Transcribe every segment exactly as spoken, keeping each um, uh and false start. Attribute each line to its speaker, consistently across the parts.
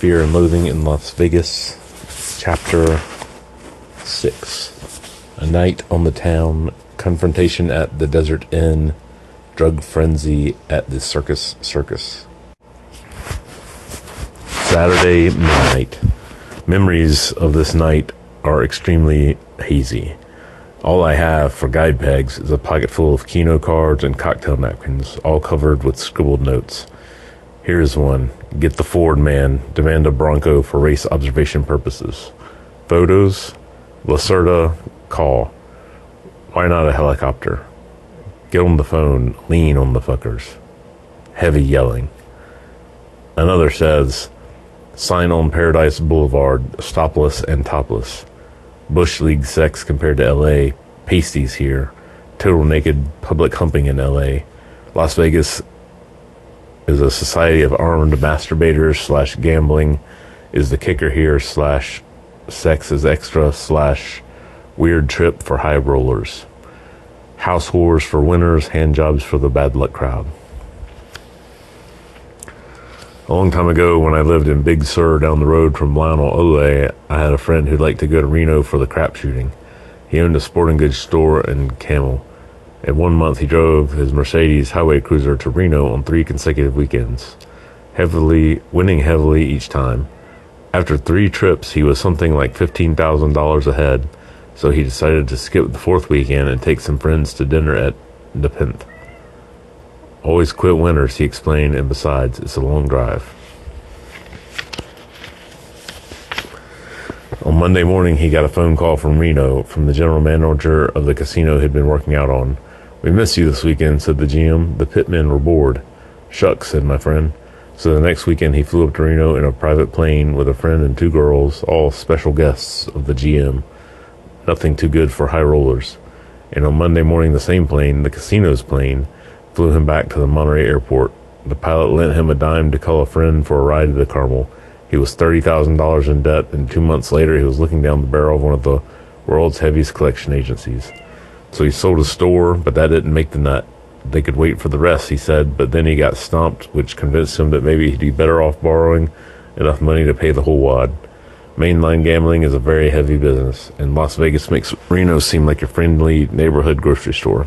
Speaker 1: Fear and Loathing in Las Vegas, Chapter six. A Night on the Town, Confrontation at the Desert Inn, Drug Frenzy at the Circus Circus. Saturday midnight. Memories of this night are extremely hazy. All I have for guide pegs is a pocket full of Keno cards and cocktail napkins, all covered with scribbled notes. Here's one. Get the Ford man. Demand a Bronco for race observation purposes. Photos. Lacerda. Call. Why not a helicopter? Get on the phone. Lean on the fuckers. Heavy yelling. Another says, sign on Paradise Boulevard. Stopless and topless. Bush League sex compared to L A. Pasties here. Total naked public humping in L A. Las Vegas is a society of armed masturbators slash gambling is the kicker here slash sex is extra slash weird trip for high rollers. House whores for winners, hand jobs for the bad luck crowd. A long time ago, when I lived in Big Sur down the road from Lionel Ole, I had a friend who'd like to go to Reno for the crap shooting. He owned a sporting goods store in Camel. And one month he drove his Mercedes highway cruiser to Reno on three consecutive weekends, heavily winning heavily each time. After three trips, he was something like fifteen thousand dollars ahead, so he decided to skip the fourth weekend and take some friends to dinner at Nepenthe. Always quit winners, he explained, and besides, it's a long drive. On Monday morning, he got a phone call from Reno, from the general manager of the casino he'd been working out on. We missed you this weekend, said the G M. The pitmen were bored. Shucks, said my friend. So the next weekend he flew up to Reno in a private plane with a friend and two girls, all special guests of the G M. Nothing too good for high rollers. And on Monday morning, the same plane, the casino's plane, flew him back to the Monterey airport. The pilot lent him a dime to call a friend for a ride to the Carmel. He was thirty thousand dollars in debt, and two months later he was looking down the barrel of one of the world's heaviest collection agencies. So he sold his store, but that didn't make the nut. They could wait for the rest, he said, but then he got stumped, which convinced him that maybe he'd be better off borrowing enough money to pay the whole wad. Mainline gambling is a very heavy business, and Las Vegas makes Reno seem like a friendly neighborhood grocery store.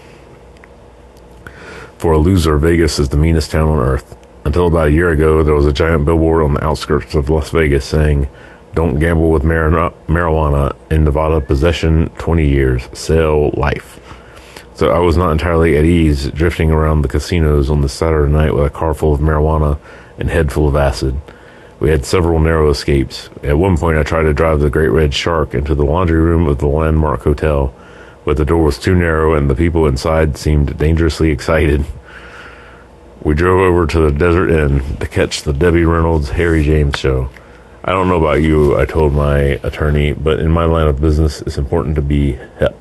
Speaker 1: For a loser, Vegas is the meanest town on earth. Until about a year ago, there was a giant billboard on the outskirts of Las Vegas saying, don't gamble with mar- marijuana in Nevada, possession twenty years, sale life. So I was not entirely at ease drifting around the casinos on this Saturday night with a car full of marijuana and head full of acid. We had several narrow escapes. At one point I tried to drive the Great Red Shark into the laundry room of the Landmark Hotel, but the door was too narrow and the people inside seemed dangerously excited. We drove over to the Desert Inn to catch the Debbie Reynolds Harry James show. I don't know about you, I told my attorney, but in my line of business, it's important to be hip.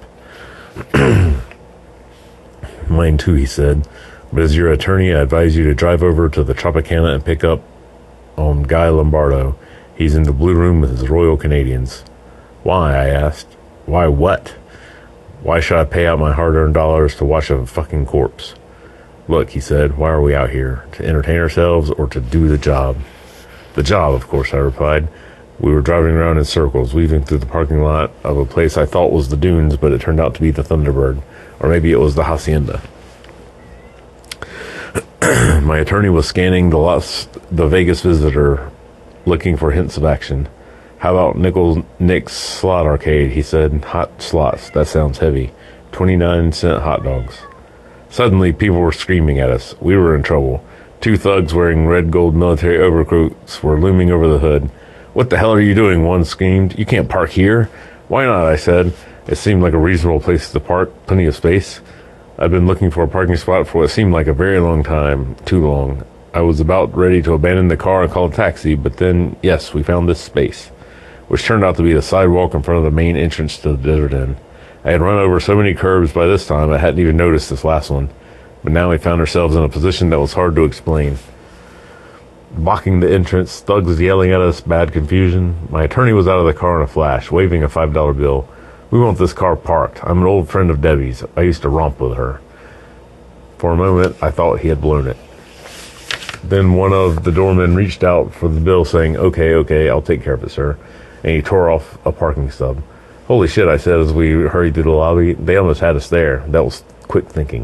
Speaker 1: Mine too, he said. But as your attorney, I advise you to drive over to the Tropicana and pick up on Guy Lombardo. He's in the Blue Room with his Royal Canadians. Why, I asked. Why what? Why should I pay out my hard-earned dollars to watch a fucking corpse? Look, he said, why are we out here? To entertain ourselves or to do the job? The job, of course, I replied. We were driving around in circles, weaving through the parking lot of a place I thought was the Dunes, but it turned out to be the Thunderbird. Or maybe it was the Hacienda. My attorney was scanning the Las, the Vegas Visitor, looking for hints of action. How about Nickel Nick's Slot Arcade? He said. Hot slots. That sounds heavy. twenty-nine cent hot dogs. Suddenly, people were screaming at us. We were in trouble. Two thugs wearing red gold military overcoats were looming over the hood. What the hell are you doing? One screamed. You can't park here. Why not? I said. It seemed like a reasonable place to park. Plenty of space. I'd been looking for a parking spot for what seemed like a very long time. Too long. I was about ready to abandon the car and call a taxi, but then, yes, we found this space, which turned out to be the sidewalk in front of the main entrance to the Desert Inn. I had run over so many curbs by this time I hadn't even noticed this last one. But now we found ourselves in a position that was hard to explain. Blocking the entrance, thugs yelling at us, bad confusion. My attorney was out of the car in a flash, waving a five dollar bill. We want this car parked. I'm an old friend of Debbie's. I used to romp with her. For a moment, I thought he had blown it. Then one of the doormen reached out for the bill, saying, "Okay, okay, I'll take care of it, sir." And he tore off a parking stub. "Holy shit," I said as we hurried through the lobby. They almost had us there. That was quick thinking.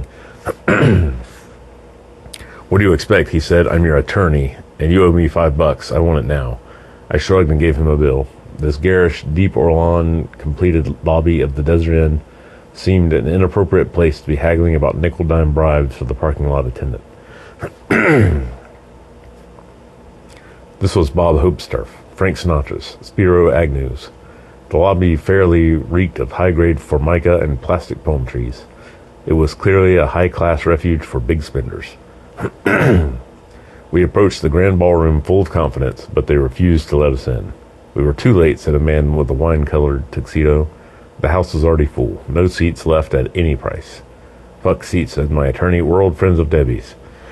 Speaker 1: "What do you expect?" he said. "I'm your attorney, and you owe me five bucks. I want it now." I shrugged and gave him a bill. This garish, deep Orlan completed lobby of the Desert Inn seemed an inappropriate place to be haggling about nickel-dime bribes for the parking lot attendant. This was Bob Hope's turf, Frank Sinatra's, Spiro Agnew's. The lobby fairly reeked of high-grade formica and plastic palm trees. It was clearly a high-class refuge for big spenders. We approached the grand ballroom full of confidence, but they refused to let us in. "We were too late," said a man with a wine-colored tuxedo. "The house was already full. No seats left at any price." "Fuck seats," said my attorney. "We're old friends of Debbie's."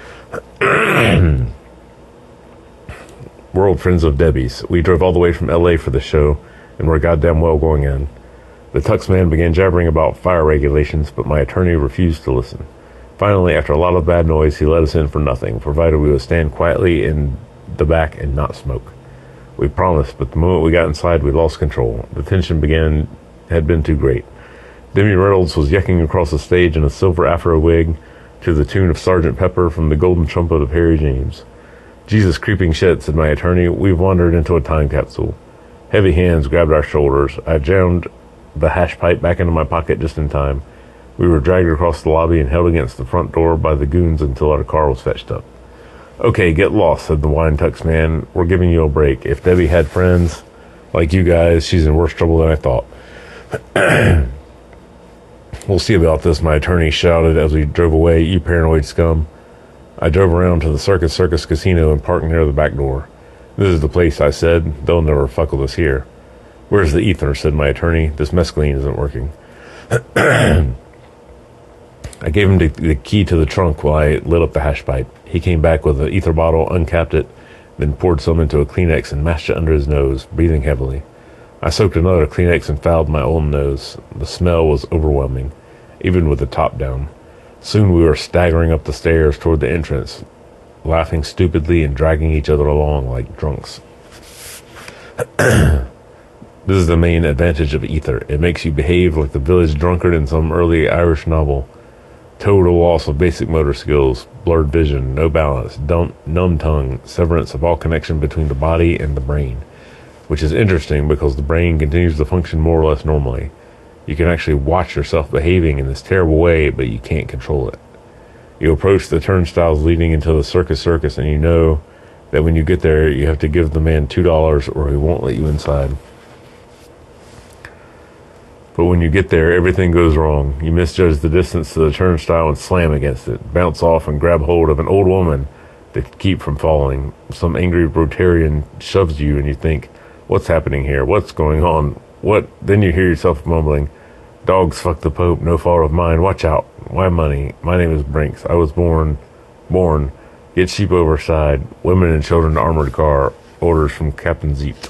Speaker 1: We're old friends of Debbie's. We drove all the way from L A for the show, and we're goddamn well going in. The tux man began jabbering about fire regulations, but my attorney refused to listen. Finally, after a lot of bad noise, he let us in for nothing, provided we would stand quietly in the back and not smoke. We promised, but the moment we got inside, we lost control. The tension began had been too great. Demi Reynolds was yucking across the stage in a silver afro wig to the tune of Sergeant Pepper from the Golden Trumpet of Harry James. "Jesus creeping shit," said my attorney. "We've wandered into a time capsule." Heavy hands grabbed our shoulders. I jammed the hash pipe back into my pocket just in time. We were dragged across the lobby and held against the front door by the goons until our car was fetched up. "Okay, get lost," said the wine tux man. "We're giving you a break. If Debbie had friends like you guys, she's in worse trouble than I thought." "We'll see about this," my attorney shouted as we drove away. "You paranoid scum." I drove around to the Circus Circus Casino and parked near the back door. "This is the place," I said. "They'll never fuck with us here." "Where's the ether?" said my attorney. "This mescaline isn't working." I gave him the, the key to the trunk while I lit up the hash pipe. He came back with an ether bottle, uncapped it, then poured some into a Kleenex and mashed it under his nose, breathing heavily. I soaked another Kleenex and fouled my own nose. The smell was overwhelming, even with the top down. Soon we were staggering up the stairs toward the entrance, laughing stupidly and dragging each other along like drunks. This is the main advantage of ether. It makes you behave like the village drunkard in some early Irish novel. Total loss of basic motor skills, blurred vision, no balance, dumb, numb tongue, severance of all connection between the body and the brain. Which is interesting because the brain continues to function more or less normally. You can actually watch yourself behaving in this terrible way, but you can't control it. You approach the turnstiles leading into the Circus Circus, and you know that when you get there, you have to give the man two dollars or he won't let you inside. But when you get there, everything goes wrong. You misjudge the distance to the turnstile and slam against it, bounce off and grab hold of an old woman to keep from falling. Some angry Rotarian shoves you and you think, "What's happening here? What's going on? What?" Then you hear yourself mumbling, "Dogs fuck the Pope, no fault of mine. Watch out. Why money? My name is Brinks. I was born, born. Get sheep overside. Women and children armored car. Orders from Captain Zeep."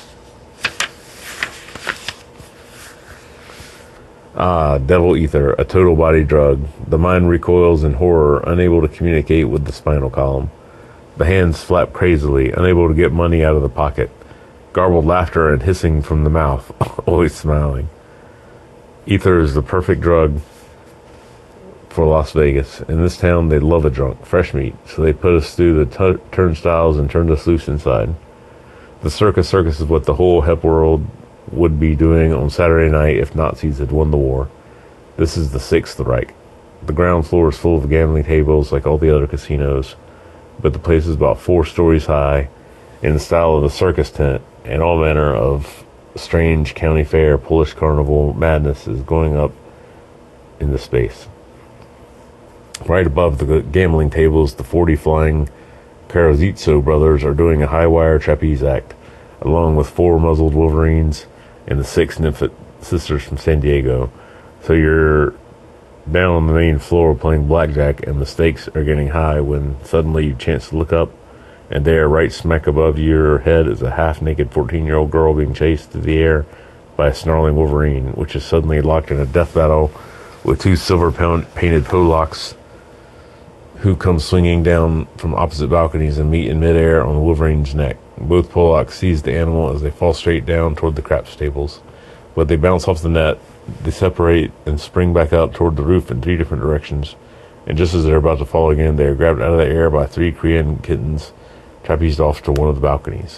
Speaker 1: Ah, devil ether, a total body drug. The mind recoils in horror, unable to communicate with the spinal column. The hands flap crazily, unable to get money out of the pocket. Garbled laughter and hissing from the mouth, always smiling. Ether is the perfect drug for Las Vegas. In this town, they love a drunk, fresh meat, so they put us through the t- turnstiles and turned us loose inside. The Circus Circus is what the whole hep world would be doing on Saturday night if Nazis had won the war. This is the Sixth Reich. The ground floor is full of gambling tables like all the other casinos, but the place is about four stories high, in the style of a circus tent, and all manner of strange county fair, Polish carnival madness is going up in the space. Right above the gambling tables, the forty flying Karazitso brothers are doing a high-wire trapeze act, along with four muzzled wolverines and the six nymphet sisters from San Diego. So you're down on the main floor playing blackjack, and the stakes are getting high when suddenly you chance to look up, and there, right smack above your head, is a half-naked fourteen-year-old girl being chased through the air by a snarling wolverine, which is suddenly locked in a death battle with two silver-painted Polacks who come swinging down from opposite balconies and meet in midair on the Wolverine's neck. Both Polacks seize the animal as they fall straight down toward the crap stables. But they bounce off the net, they separate and spring back up toward the roof in three different directions. And just as they're about to fall again, they are grabbed out of the air by three Korean kittens, trapezed off to one of the balconies.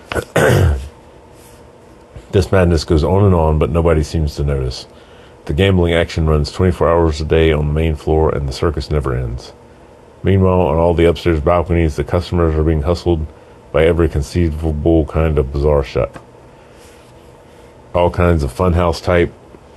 Speaker 1: This madness goes on and on, but nobody seems to notice. The gambling action runs twenty-four hours a day on the main floor, and the circus never ends. Meanwhile, on all the upstairs balconies, the customers are being hustled by every conceivable kind of bizarre shut. All kinds of funhouse type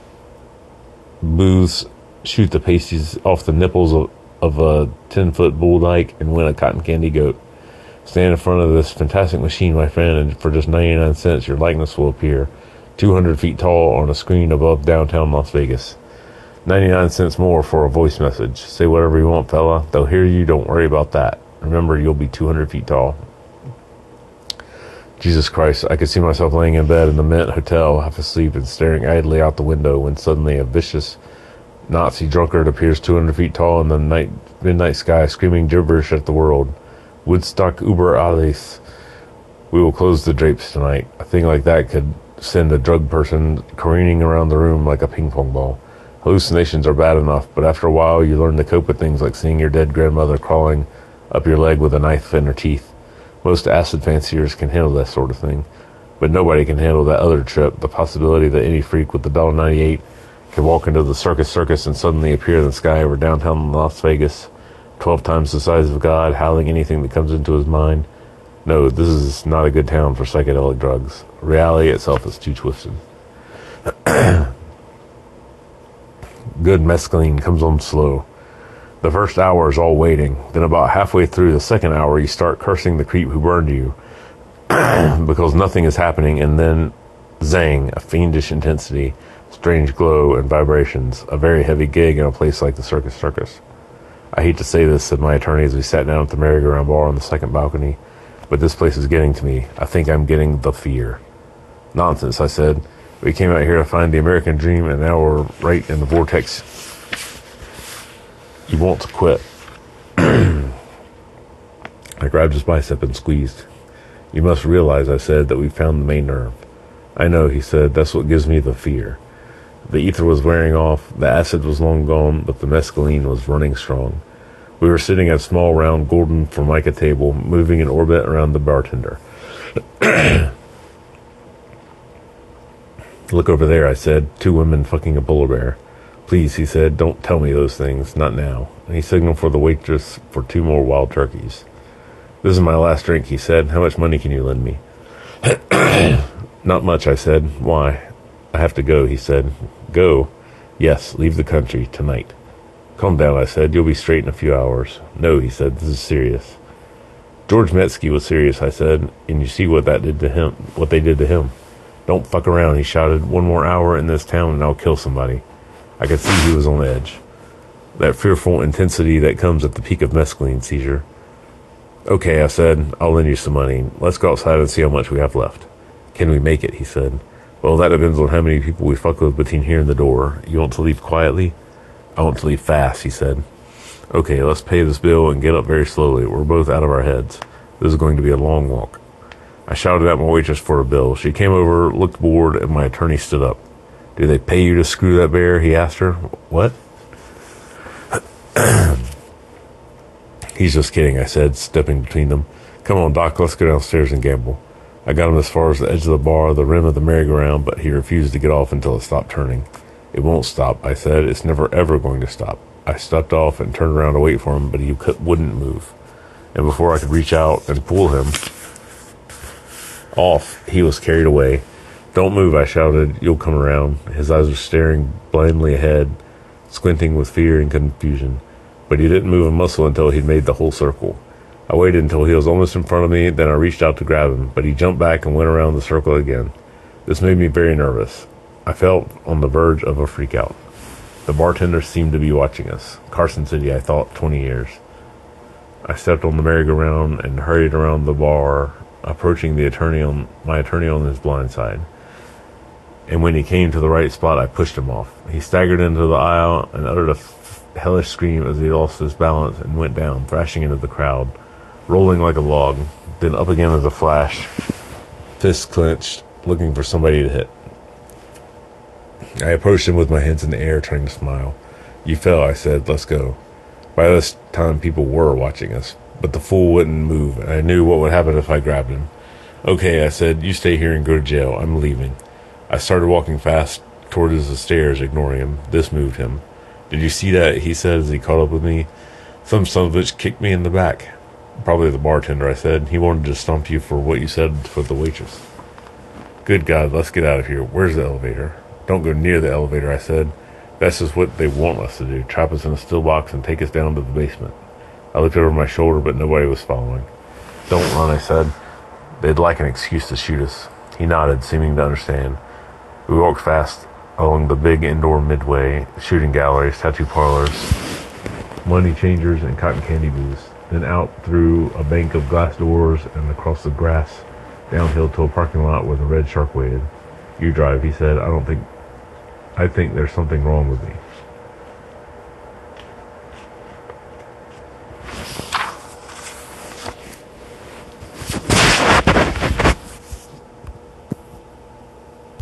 Speaker 1: booths shoot the pasties off the nipples of, of a ten-foot bull dyke and win a cotton candy goat. Stand in front of this fantastic machine, my friend, and for just ninety-nine cents your likeness will appear, two hundred feet tall on a screen above downtown Las Vegas. ninety-nine cents more for a voice message. Say whatever you want, fella. They'll hear you, don't worry about that. Remember, you'll be two hundred feet tall. Jesus Christ, I could see myself laying in bed in the Mint Hotel, half asleep and staring idly out the window when suddenly a vicious Nazi drunkard appears two hundred feet tall in the night, midnight sky, screaming gibberish at the world. Woodstock über alles. We will close the drapes tonight. A thing like that could send a drug person careening around the room like a ping pong ball. Hallucinations are bad enough, but after a while you learn to cope with things like seeing your dead grandmother crawling up your leg with a knife in her teeth. Most acid fanciers can handle that sort of thing, but nobody can handle that other trip, the possibility that any freak with the one dollar ninety-eight can walk into the circus circus and suddenly appear in the sky over downtown Las Vegas, twelve times the size of God, howling anything that comes into his mind. No, this is not a good town for psychedelic drugs. Reality itself is too twisted. Good mescaline comes on slow. The first hour is all waiting. Then about halfway through the second hour, you start cursing the creep who burned you because nothing is happening, and then zang, a fiendish intensity, strange glow and vibrations, a very heavy gig in a place like the Circus Circus. I hate to say this, said my attorney as we sat down at the merry-go-round bar on the second balcony, but this place is getting to me. I think I'm getting the fear. Nonsense, I said. We came out here to find the American dream, and now we're right in the vortex. You want to quit. I grabbed his bicep and squeezed. You must realize, I said, that we found the main nerve. I know, he said, that's what gives me the fear. The ether was wearing off, the acid was long gone, but the mescaline was running strong. We were sitting at a small, round, golden formica table, moving in orbit around the bartender. Look over there, I said, two women fucking a polar bear. Please, he said, don't tell me those things, not now. And he signaled for the waitress for two more wild turkeys. This is my last drink, he said. How much money can you lend me? Not much, I said. Why? I have to go, he said. Go? Yes, leave the country, tonight. Calm down, I said. You'll be straight in a few hours. No, he said, this is serious. George Metsky was serious, I said, and you see what that did to him, what they did to him. Don't fuck around, he shouted. One more hour in this town and I'll kill somebody. I could see he was on edge. That fearful intensity that comes at the peak of mescaline seizure. Okay, I said, I'll lend you some money. Let's go outside and see how much we have left. Can we make it, he said. Well, that depends on how many people we fuck with between here and the door. You want to leave quietly? I want to leave fast, he said. Okay, let's pay this bill and get up very slowly. We're both out of our heads. This is going to be a long walk. I shouted at my waitress for a bill. She came over, looked bored, and my attorney stood up. Do they pay you to screw that bear? He asked her. What? He's just kidding, I said, stepping between them. Come on, Doc, let's go downstairs and gamble. I got him as far as the edge of the bar, the rim of the merry-go-round, but he refused to get off until it stopped turning. It won't stop, I said. It's never, ever going to stop. I stepped off and turned around to wait for him, but he wouldn't move. And before I could reach out and pull him off, he was carried away. Don't move, I shouted. You'll come around. His eyes were staring blindly ahead, squinting with fear and confusion. But he didn't move a muscle until he'd made the whole circle. I waited until he was almost in front of me, then I reached out to grab him, but he jumped back and went around the circle again. This made me very nervous. I felt on the verge of a freak-out. The bartender seemed to be watching us. Carson City, I thought, twenty years. I stepped on the merry-go-round and hurried around the bar, approaching the attorney on my attorney on his blind side. and when he came to the right spot, I pushed him off. He staggered into the aisle and uttered a f- hellish scream as he lost his balance and went down, thrashing into the crowd, rolling like a log, then up again as a flash, fists clenched, looking for somebody to hit. I approached him with my hands in the air, trying to smile. "You fell," I said. "Let's go." By this time, people were watching us, but the fool wouldn't move, and I knew what would happen if I grabbed him. "Okay," I said. "You stay here and go to jail. I'm leaving." I started walking fast towards the stairs, ignoring him. This moved him. "Did you see that?" he said as he caught up with me. "Some son of a bitch kicked me in the back." "Probably the bartender," I said. "He wanted to stump you for what you said for the waitress." "Good God, let's get out of here. Where's the elevator?" "Don't go near the elevator," I said. "That's just what they want us to do, trap us in a still box and take us down to the basement." I looked over my shoulder, but nobody was following. "Don't run," I said. "They'd like an excuse to shoot us." He nodded, seeming to understand. We walked fast along the big indoor midway, shooting galleries, tattoo parlors, money changers, and cotton candy booths, then out through a bank of glass doors and across the grass, downhill to a parking lot where the Red Shark waited. "You drive," he said. "I don't think... I think there's something wrong with me."